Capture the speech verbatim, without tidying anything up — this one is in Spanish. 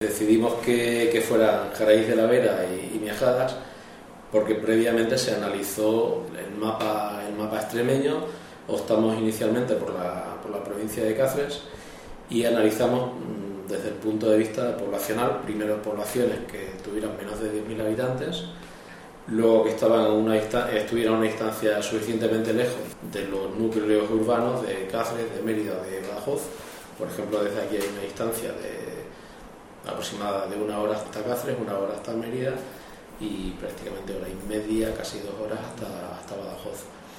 Decidimos que, que fueran Jaraíz de la Vera y, y Miajadas porque previamente se analizó el mapa, el mapa extremeño, optamos inicialmente por la, por la provincia de Cáceres y analizamos desde el punto de vista poblacional, primero poblaciones que tuvieran menos de diez mil habitantes, luego que estaban en una estuvieran a una distancia suficientemente lejos de los núcleos urbanos de Cáceres, de Mérida, de Badajoz. Por ejemplo, desde aquí hay una distancia de aproximada de una hora hasta Cáceres, una hora hasta Mérida y prácticamente hora y media, casi dos horas hasta, hasta Badajoz.